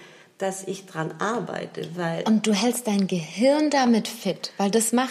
dass ich dran arbeite, weil... Und du hältst dein Gehirn damit fit, weil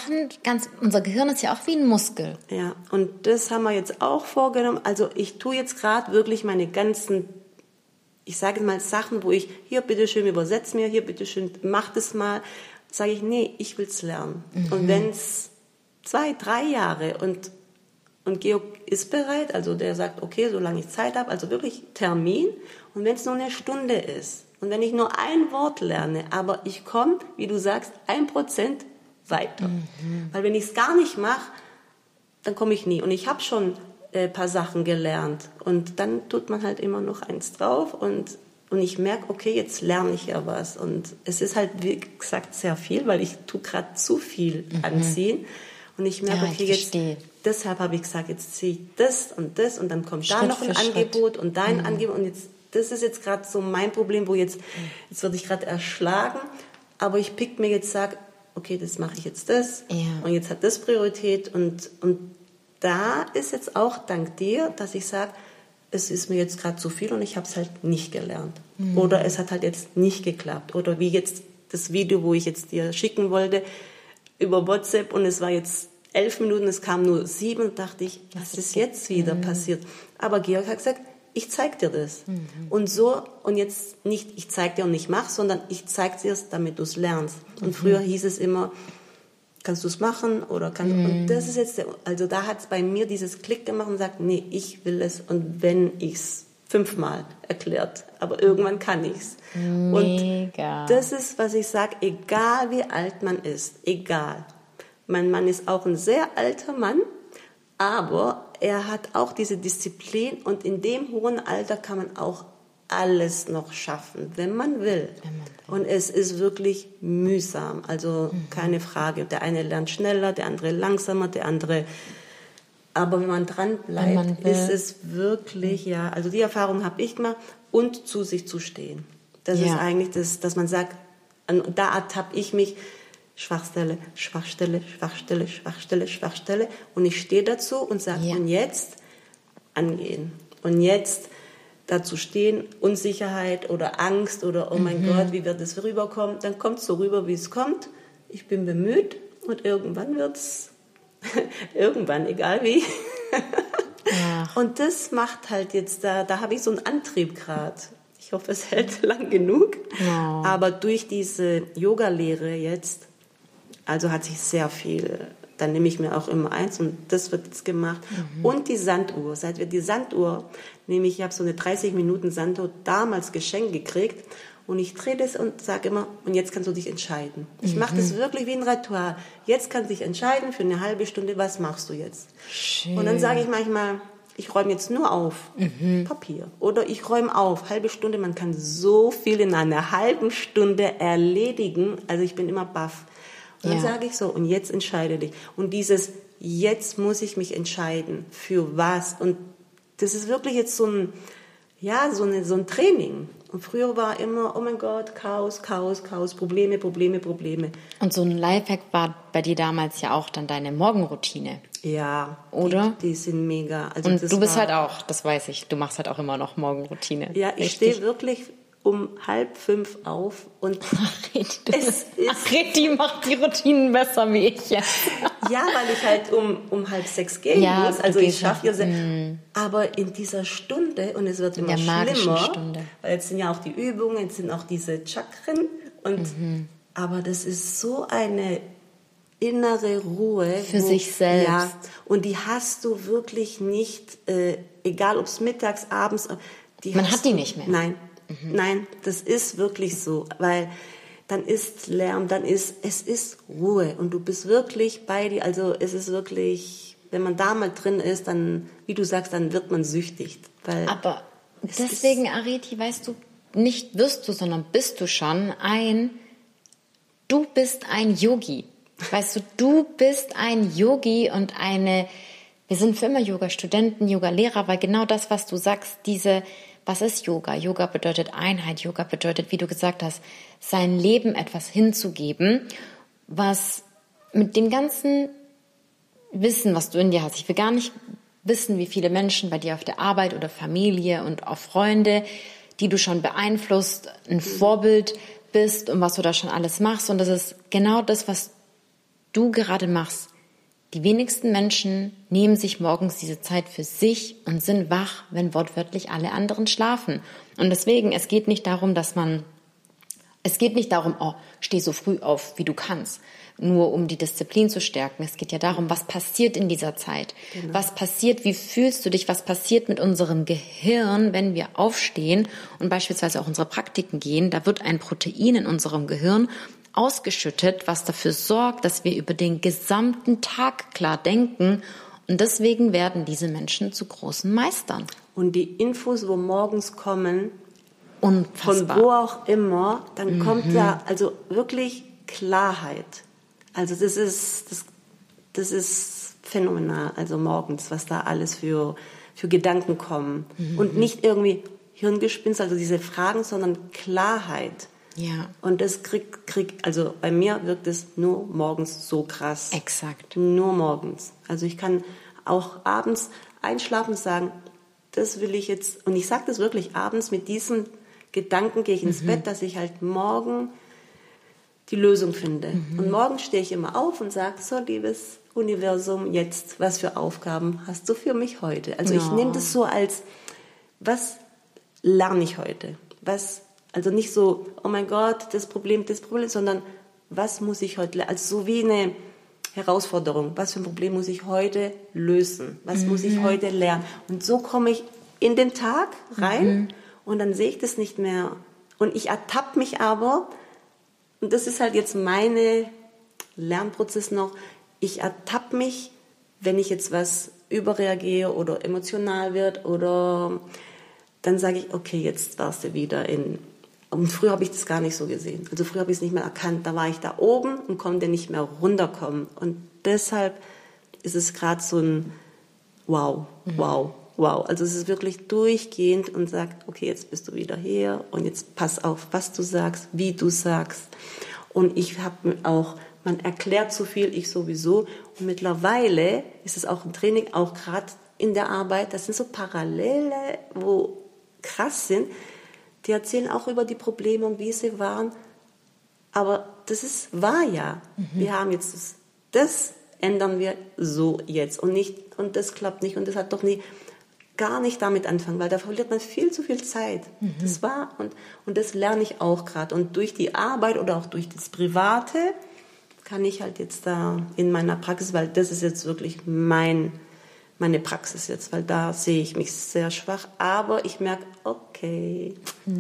unser Gehirn ist ja auch wie ein Muskel. Ja, und das haben wir jetzt auch vorgenommen. Also ich tue jetzt gerade wirklich meine ganzen, ich sage mal Sachen, wo ich, hier bitteschön, übersetz mir, hier bitteschön, mach das mal, sage ich, nee, ich will's lernen. Und wenn es 2, 3 Jahre und Georg ist bereit, also der sagt, okay, solange ich Zeit habe, also wirklich Termin. Und wenn es nur eine Stunde ist und wenn ich nur ein Wort lerne, aber ich komme, wie du sagst, 1% weiter. Weil wenn ich es gar nicht mache, dann komme ich nie. Und ich habe schon ein paar Sachen gelernt. Und dann tut man halt immer noch eins drauf und ich merke, okay, jetzt lerne ich ja was. Und es ist halt, wie gesagt, sehr viel, weil ich tue gerade zu viel anziehen. Und ich merke, okay, jetzt, deshalb habe ich gesagt, jetzt ziehe ich das und dann kommt da noch ein Angebot und da ein Angebot. Und jetzt, das ist jetzt gerade so mein Problem, wo jetzt werde ich gerade erschlagen. Aber ich pick mir jetzt, sage, okay, das mache ich jetzt das. Ja. Und jetzt hat das Priorität. Und da ist jetzt auch dank dir, dass ich sage, es ist mir jetzt gerade zu viel und ich habe es halt nicht gelernt. Oder es hat halt jetzt nicht geklappt. Oder wie jetzt das Video, wo ich jetzt dir schicken wollte, über WhatsApp und es war jetzt 11 Minuten, es kam nur 7 und dachte ich, was ist jetzt wieder passiert? Aber Georg hat gesagt, ich zeig dir das. Und so, und jetzt nicht, ich zeig dir und ich mach, sondern ich zeig dir es, damit du es lernst. Und früher hieß es immer, kannst du es machen oder kannst und das ist jetzt, also da hat es bei mir dieses Klick gemacht und sagt, nee, ich will es und wenn ich es 5-mal erklärt, aber irgendwann kann ich es. Und das ist, was ich sage, egal wie alt man ist, egal. Mein Mann ist auch ein sehr alter Mann, aber er hat auch diese Disziplin und in dem hohen Alter kann man auch alles noch schaffen, wenn man will. Und es ist wirklich mühsam, also keine Frage. Der eine lernt schneller, der andere langsamer, der andere... Aber wenn man dran bleibt, ist es wirklich, ja, also die Erfahrung habe ich gemacht und zu sich zu stehen. Das ist eigentlich das, dass man sagt, da ertappe ich mich, Schwachstelle, Schwachstelle, Schwachstelle, Schwachstelle, Schwachstelle und ich stehe dazu und sage, und jetzt angehen und jetzt dazu stehen, Unsicherheit oder Angst oder oh mein Gott, wie wird es rüberkommen, dann kommt es so rüber, wie es kommt. Ich bin bemüht und irgendwann wird es irgendwann, egal wie. Und das macht halt jetzt, da habe ich so einen Antrieb gerade. Ich hoffe, es hält lang genug. Ja. Aber durch diese Yoga-Lehre jetzt, also hat sich sehr viel, dann nehme ich mir auch immer eins und das wird jetzt gemacht. Und die Sanduhr. Seit wir die Sanduhr, ich habe so eine 30-Minuten-Sanduhr damals geschenkt gekriegt. Und ich drehe das und sage immer, und jetzt kannst du dich entscheiden. Ich mache das wirklich wie ein Ritual. Jetzt kannst du dich entscheiden für eine halbe Stunde, was machst du jetzt? Schön. Und dann sage ich manchmal, ich räume jetzt nur auf, Papier. Oder ich räume auf, halbe Stunde. Man kann so viel in einer halben Stunde erledigen. Also ich bin immer baff. Und dann sage ich so, und jetzt entscheide dich. Und dieses, jetzt muss ich mich entscheiden, für was. Und das ist wirklich jetzt so ein Training. Und früher war immer, oh mein Gott, Chaos, Chaos, Chaos, Probleme, Probleme, Probleme. Und so ein Lifehack war bei dir damals ja auch dann deine Morgenroutine. Ja. Oder? Die sind mega. Also und du bist halt auch, das weiß ich, du machst halt auch immer noch Morgenroutine. Ja, ich stehe wirklich um 4:30 auf und die macht die Routinen besser wie ich jetzt. Ja, weil ich halt um 5:30 gehen muss. Also ich schaffe ja aber in dieser Stunde, und es wird immer schlimmer, weil jetzt sind ja auch die Übungen, jetzt sind auch diese Chakren und aber das ist so eine innere Ruhe. Für sich selbst. Ja, und die hast du wirklich nicht, egal ob es mittags, abends, man hat die nicht mehr. Nein. Nein, das ist wirklich so, weil dann ist Lärm, es ist Ruhe und du bist wirklich bei dir, also es ist wirklich, wenn man da mal drin ist, dann, wie du sagst, dann wird man süchtig. Aber deswegen, Areti, weißt du, nicht wirst du, sondern bist du schon du bist ein Yogi. Weißt du bist ein Yogi und wir sind für immer Yoga-Studenten, Yoga-Lehrer, weil genau das, was du sagst, was ist Yoga? Yoga bedeutet Einheit. Yoga bedeutet, wie du gesagt hast, sein Leben etwas hinzugeben, was mit dem ganzen Wissen, was du in dir hast, ich will gar nicht wissen, wie viele Menschen bei dir auf der Arbeit oder Familie und auch Freunde die du schon beeinflusst, ein Vorbild bist und was du da schon alles machst. Und das ist genau das, was du gerade machst. Die wenigsten Menschen nehmen sich morgens diese Zeit für sich und sind wach, wenn wortwörtlich alle anderen schlafen. Und deswegen, es geht nicht darum, oh, steh so früh auf, wie du kannst, nur um die Disziplin zu stärken. Es geht ja darum, was passiert in dieser Zeit? Genau. Was passiert, wie fühlst du dich? Was passiert mit unserem Gehirn, wenn wir aufstehen und beispielsweise auch unsere Praktiken gehen? Da wird ein Protein in unserem Gehirn ausgeschüttet, was dafür sorgt, dass wir über den gesamten Tag klar denken. Und deswegen werden diese Menschen zu großen Meistern. Und die Infos, wo morgens kommen, unfassbar. Von wo auch immer, dann kommt da also wirklich Klarheit. Also das ist phänomenal, also morgens, was da alles für Gedanken kommen. Und nicht irgendwie Hirngespinst, also diese Fragen, sondern Klarheit. Ja. Und das also bei mir wirkt es nur morgens so krass. Exakt. Nur morgens. Also ich kann auch abends einschlafen und sagen, das will ich jetzt, und ich sage das wirklich abends mit diesen Gedanken gehe ich ins Bett, dass ich halt morgen die Lösung finde. Und morgen stehe ich immer auf und sage, so liebes Universum, jetzt, was für Aufgaben hast du für mich heute? Also ich nehme das so als, was lerne ich heute? Also nicht so, oh mein Gott, das Problem, sondern was muss ich heute lernen? Also so wie eine Herausforderung. Was für ein Problem muss ich heute lösen? Was muss ich heute lernen? Und so komme ich in den Tag rein und dann sehe ich das nicht mehr. Und ich ertappe mich aber, und das ist halt jetzt meine Lernprozess noch, ich ertappe mich, wenn ich jetzt was überreagiere oder emotional wird oder dann sage ich, okay, jetzt warst du wieder und früher habe ich das gar nicht so gesehen. Also früher habe ich es nicht mehr erkannt. Da war ich da oben und konnte nicht mehr runterkommen. Und deshalb ist es gerade so ein Wow. Also es ist wirklich durchgehend und sagt, okay, jetzt bist du wieder hier und jetzt pass auf, was du sagst, wie du sagst. Und ich habe auch, man erklärt zu viel, ich sowieso. Und mittlerweile ist es auch im Training, auch gerade in der Arbeit, das sind so Parallele, wo krass sind. Die erzählen auch über die Probleme und wie sie waren. Aber das war ja. Wir haben jetzt das ändern wir so jetzt und das klappt nicht und das hat doch gar nicht damit anfangen, weil da verliert man viel zu viel Zeit. Das war und das lerne ich auch gerade. Und durch die Arbeit oder auch durch das Private kann ich halt jetzt da in meiner Praxis, weil das ist jetzt wirklich meine Praxis jetzt, weil da sehe ich mich sehr schwach, aber ich merke, okay.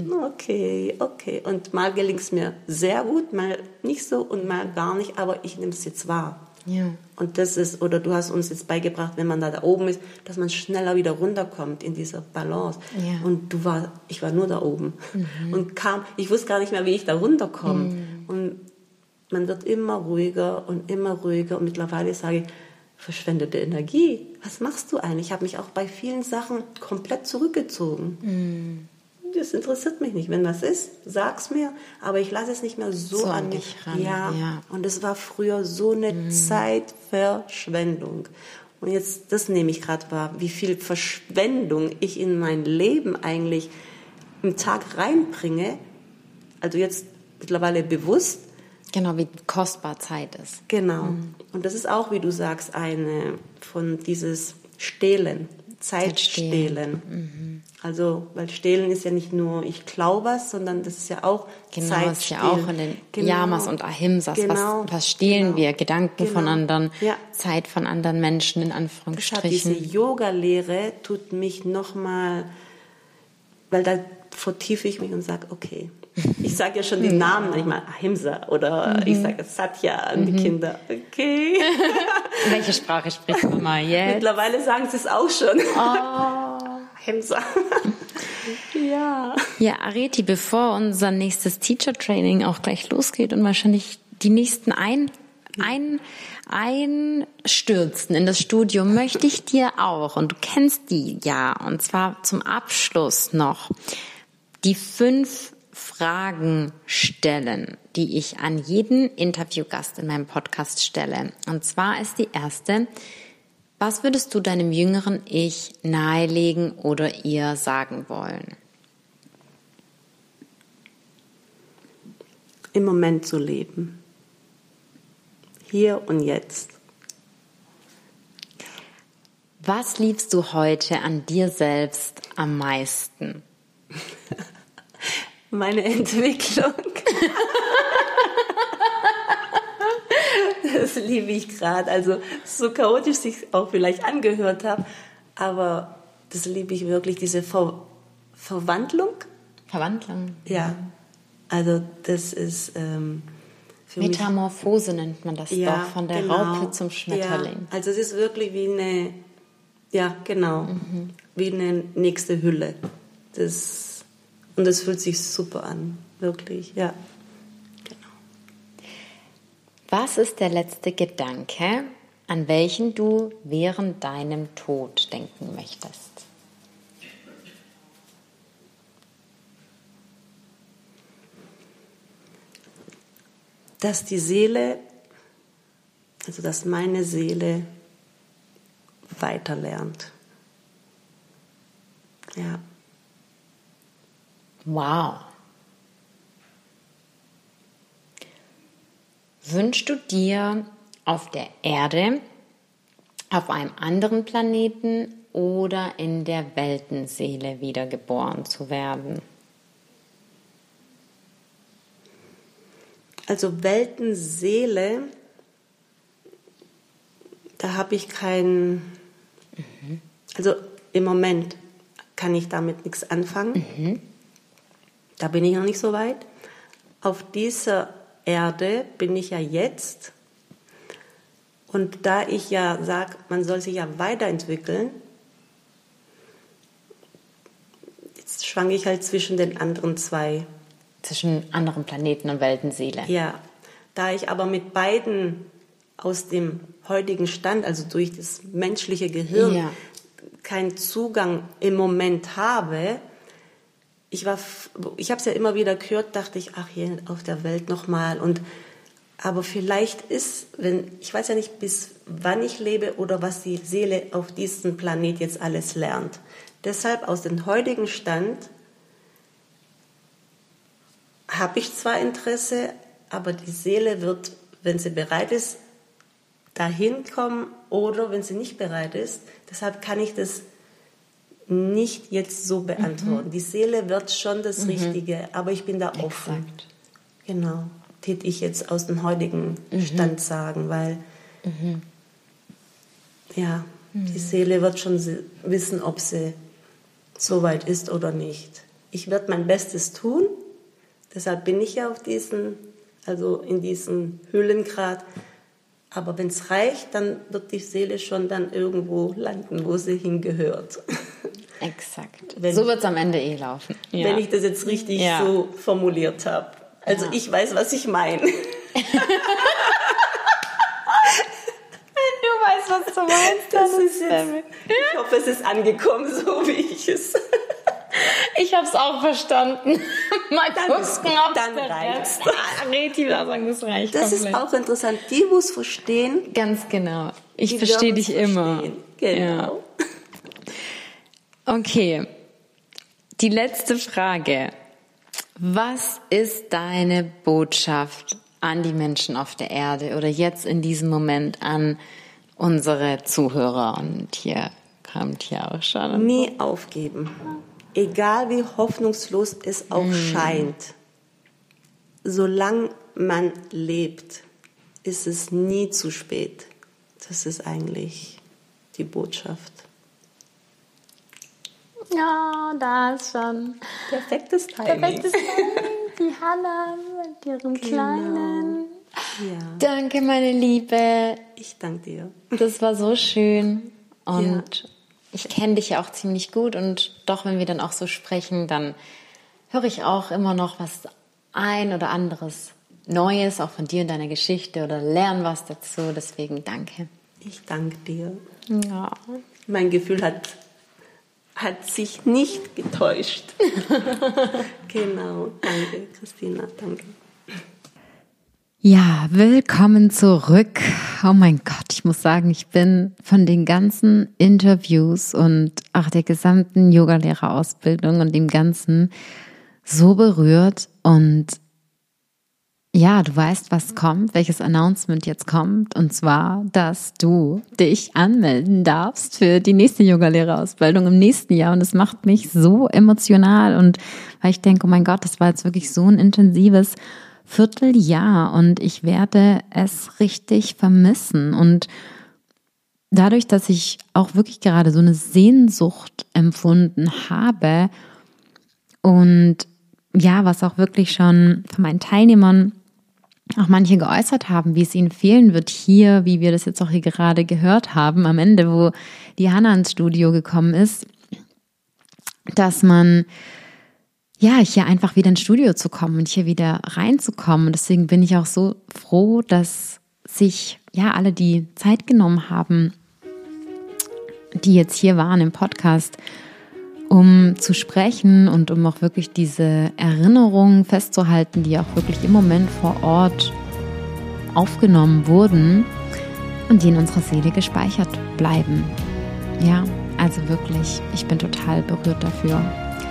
Und mal gelingt es mir sehr gut, mal nicht so und mal gar nicht, aber ich nehme es jetzt wahr. Ja. Und das ist, oder du hast uns jetzt beigebracht, wenn man da oben ist, dass man schneller wieder runterkommt in dieser Balance. Ja. Und ich war nur da oben und ich wusste gar nicht mehr, wie ich da runterkomme. Und man wird immer ruhiger und mittlerweile sage ich, verschwendete Energie. Was machst du eigentlich? Ich habe mich auch bei vielen Sachen komplett zurückgezogen. Das interessiert mich nicht. Wenn was ist, sag's mir, aber ich lasse es nicht mehr so an mich ran. Ja. Und es war früher so eine Zeitverschwendung. Und jetzt, das nehme ich gerade wahr, wie viel Verschwendung ich in mein Leben eigentlich im Tag reinbringe. Also jetzt mittlerweile bewusst. Genau, wie kostbar Zeit ist. Genau. Und das ist auch, wie du sagst, eine von dieses Stehlen, Zeitstehlen. Also, weil Stehlen ist ja nicht nur, ich klaue was, sondern das ist ja auch Zeitstehlen. Genau, das ist ja auch in den Yamas und Ahimsas. Was stehlen wir? Gedanken von anderen, Zeit von anderen Menschen, in Anführungsstrichen. Diese Yoga-Lehre tut mich nochmal, weil da vertiefe ich mich und sage, okay, ich sage ja schon die Namen manchmal, Ahimsa oder ich sage Satya an die Kinder. Okay. Welche Sprache spricht Mama jetzt? Mittlerweile sagen sie es auch schon. Ahimsa. Ja. Ja, Areti, bevor unser nächstes Teacher-Training auch gleich losgeht und wahrscheinlich die nächsten einstürzen in das Studium, möchte ich dir auch, und du kennst die ja, und zwar zum Abschluss noch, die 5 Fragen stellen, die ich an jeden Interviewgast in meinem Podcast stelle. Und zwar ist die erste: Was würdest du deinem jüngeren Ich nahelegen oder ihr sagen wollen? im Moment zu leben. Hier und jetzt. Was liebst du heute an dir selbst am meisten? Meine Entwicklung. Das liebe ich gerade. Also so chaotisch sich auch vielleicht angehört habe, aber das liebe ich wirklich, diese Verwandlung. Verwandlung? Ja, also das ist für Metamorphose nennt man das doch, von der Raupe zum Schmetterling. Ja, also es ist wirklich wie eine, ja genau, wie eine nächste Hülle. Und das fühlt sich super an, wirklich, ja. Was ist der letzte Gedanke, an welchen du während deinem Tod denken möchtest? Dass die Seele, also dass meine Seele weiterlernt. Ja. Wow. Wünschst du dir auf der Erde, auf einem anderen Planeten oder in der Weltenseele wiedergeboren zu werden? Also Weltenseele, da habe ich also im Moment kann ich damit nichts anfangen. Da bin ich noch nicht so weit. Auf dieser Erde bin ich ja jetzt. Und da ich ja sage, man soll sich ja weiterentwickeln, jetzt schwanke ich halt zwischen den anderen zwei. Zwischen anderen Planeten und Weltenseele. Ja, da ich aber mit beiden aus dem heutigen Stand, also durch das menschliche Gehirn, keinen Zugang im Moment habe, ich habe es ja immer wieder gehört, dachte ich, ach, hier auf der Welt nochmal. Aber vielleicht ich weiß ja nicht, bis wann ich lebe oder was die Seele auf diesem Planet jetzt alles lernt. Deshalb aus dem heutigen Stand habe ich zwar Interesse, aber die Seele wird, wenn sie bereit ist, dahin kommen oder wenn sie nicht bereit ist. Deshalb kann ich das nicht jetzt so beantworten. Die Seele wird schon das Richtige, aber ich bin da offen. Exakt. Genau, tät ich jetzt aus dem heutigen Stand sagen, weil die Seele wird schon wissen, ob sie so weit ist oder nicht. Ich werde mein Bestes tun, deshalb bin ich ja in diesen Höhlengrad. Aber wenn es reicht, dann wird die Seele schon dann irgendwo landen, wo sie hingehört. Exakt. So wird es am Ende laufen. Ja. Wenn ich das jetzt richtig so formuliert habe. Also ich weiß, was ich meine. Du weißt, was du meinst. Ich hoffe, es ist angekommen, so wie ich es. Ich habe es auch verstanden. Mal gucken, ob dann reicht's. Das reicht. Das komplett. Ist auch interessant. Die muss verstehen. Ganz genau. Ich verstehe dich immer. Genau. Ja. Okay. Die letzte Frage. Was ist deine Botschaft an die Menschen auf der Erde oder jetzt in diesem Moment an unsere Zuhörer? Und hier kommt ja auch schon. Nie aufgeben. Egal wie hoffnungslos es auch scheint, solange man lebt, ist es nie zu spät. Das ist eigentlich die Botschaft. Ja, da ist schon perfektes Timing. Die Hanna mit ihrem Kleinen. Ja. Danke, meine Liebe. Ich danke dir. Das war so schön und ich kenne dich ja auch ziemlich gut und doch, wenn wir dann auch so sprechen, dann höre ich auch immer noch was ein oder anderes Neues, auch von dir und deiner Geschichte oder lerne was dazu. Deswegen danke. Ich danke dir. Ja. Mein Gefühl hat sich nicht getäuscht. Genau. Danke, Christina. Danke. Ja, willkommen zurück. Oh mein Gott, ich muss sagen, ich bin von den ganzen Interviews und auch der gesamten Yogalehrerausbildung und dem Ganzen so berührt und Ja, du weißt, was kommt, welches Announcement jetzt kommt. Und zwar, dass du dich anmelden darfst für die nächste Yogalehrerausbildung im nächsten Jahr. Und das macht mich so emotional. Und weil ich denke, oh mein Gott, das war jetzt wirklich so ein intensives Vierteljahr. Und ich werde es richtig vermissen. Und dadurch, dass ich auch wirklich gerade so eine Sehnsucht empfunden habe und ja, was auch wirklich schon von meinen Teilnehmern auch manche geäußert haben, wie es ihnen fehlen wird hier, wie wir das jetzt auch hier gerade gehört haben, am Ende, wo die Hanna ins Studio gekommen ist, dass man, ja, hier einfach wieder ins Studio zu kommen und hier wieder reinzukommen. Und deswegen bin ich auch so froh, dass sich, ja, alle die Zeit genommen haben, die jetzt hier waren im Podcast, um zu sprechen und um auch wirklich diese Erinnerungen festzuhalten, die auch wirklich im Moment vor Ort aufgenommen wurden und die in unserer Seele gespeichert bleiben. Ja, also wirklich, ich bin total berührt dafür,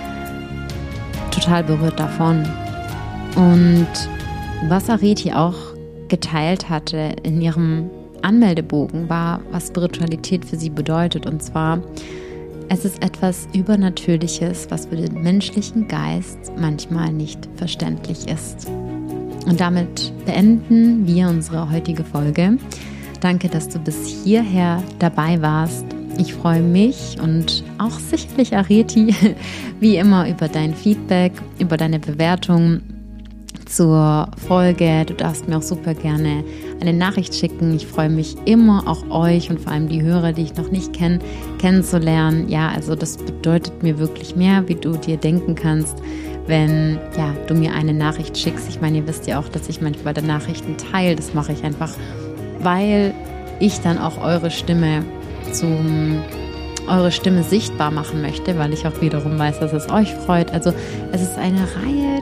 total berührt davon. Und was Areti auch geteilt hatte in ihrem Anmeldebogen war, was Spiritualität für sie bedeutet, und zwar: Es ist etwas Übernatürliches, was für den menschlichen Geist manchmal nicht verständlich ist. Und damit beenden wir unsere heutige Folge. Danke, dass du bis hierher dabei warst. Ich freue mich und auch sicherlich Areti wie immer über dein Feedback, über deine Bewertung zur Folge. Du darfst mir auch super gerne eine Nachricht schicken. Ich freue mich immer, auch euch und vor allem die Hörer, die ich noch nicht kenne, kennenzulernen. Ja, also das bedeutet mir wirklich mehr, wie du dir denken kannst, wenn ja, du mir eine Nachricht schickst. Ich meine, ihr wisst ja auch, dass ich manchmal der Nachrichten teile. Das mache ich einfach, weil ich dann auch eure Stimme sichtbar machen möchte, weil ich auch wiederum weiß, dass es euch freut. Also es ist eine Reihe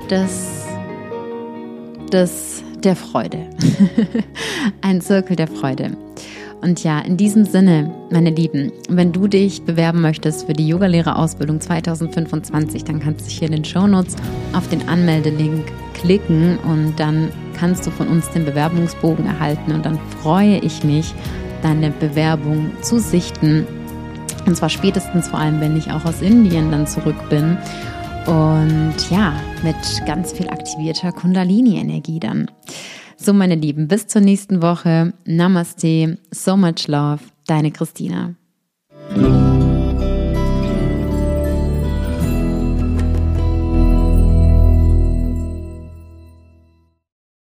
der Freude. Ein Zirkel der Freude. Und ja, in diesem Sinne, meine Lieben, wenn du dich bewerben möchtest für die Yogalehrerausbildung 2025, dann kannst du hier in den Shownotes auf den Anmeldelink klicken und dann kannst du von uns den Bewerbungsbogen erhalten und dann freue ich mich, deine Bewerbung zu sichten. Und zwar spätestens vor allem, wenn ich auch aus Indien dann zurück bin. Und ja, mit ganz viel aktivierter Kundalini-Energie dann. So, meine Lieben, bis zur nächsten Woche. Namaste, so much love, deine Christina.